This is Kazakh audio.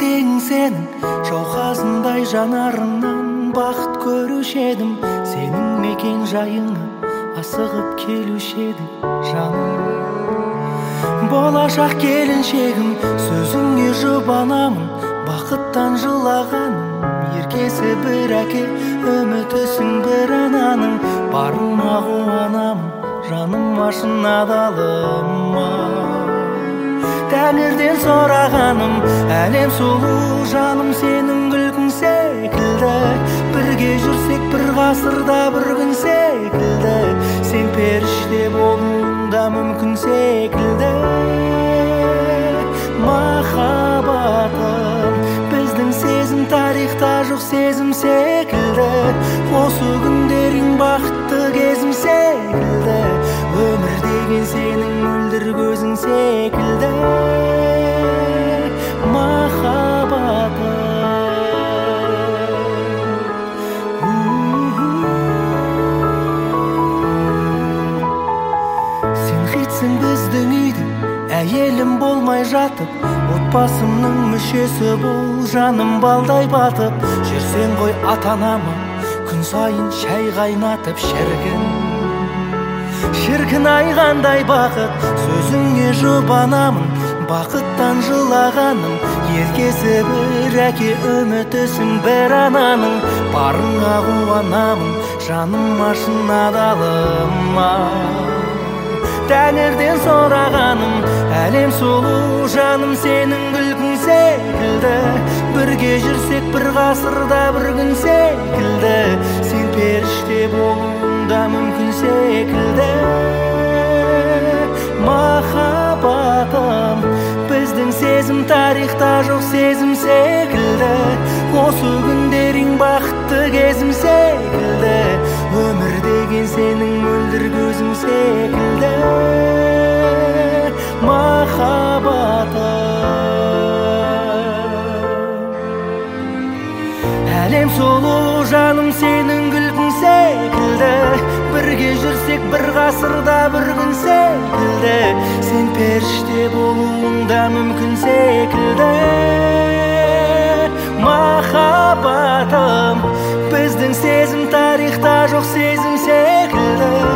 ертең сенің жауқазындай жанарыңнан бақыт көруші едім. Сенің мекен жайыңа асығып келуші едім жаным. Болашақ келіншегім, сөзіңе жұбанамын, бақыттан жылағаным. Еркесі бір әке, үмітісің бір ананың. Барыма қуанамын, жаным ашын адалыма. Тәңірден сұрағаным, әлем сұлу жаным, сенің күлкің секілді. Бірге жүрсек бір ғасырда бір күн секілді. Сен періште болуың да мүмкін секілді. Махаббатым, біздің сезім тарихта жоқ сезім секілді. Осы күндерің бақытты кезім секілді. Өмір деген сенің мөлдір көзің секілді. Махаббатым, сен хитсің біздің үйдің, әйелім болмай жатып. Отбасымның мүшесі бол, жаным балдай батып. Жүрсең ғой ата-анама күн сайын шай қайнатып. Шіркін ай қандай бақыт, сөзіңе жұбанамын, бақыттан жылағаным. Еркесі бір әке, үмітісің бір ананың. Барыңа қуанамын, жаным ашын адалыма. Тәңірден сұрағаным, әлем сұлу жаным, сенің күлкің секілді. Бірге жүрсек бір ғасырда бір күн секілді. Сен періште болуың да мүмкін секілді. Махаббатым, біздің сезім тарихта жоқ сезім секілді. Осы күндерің бақытты кезім секілді. Өмір деген сенің мөлдір көзің секілді. Махаббатым, әлем сұлу жаным, сенің күлкің секілді. Бірге жүрсек бір ғасырда бір күн секілді. Сен періште болуың да мүмкін секілді. Махаббатым, біздің сезім тарихта жоқ сезім секілді.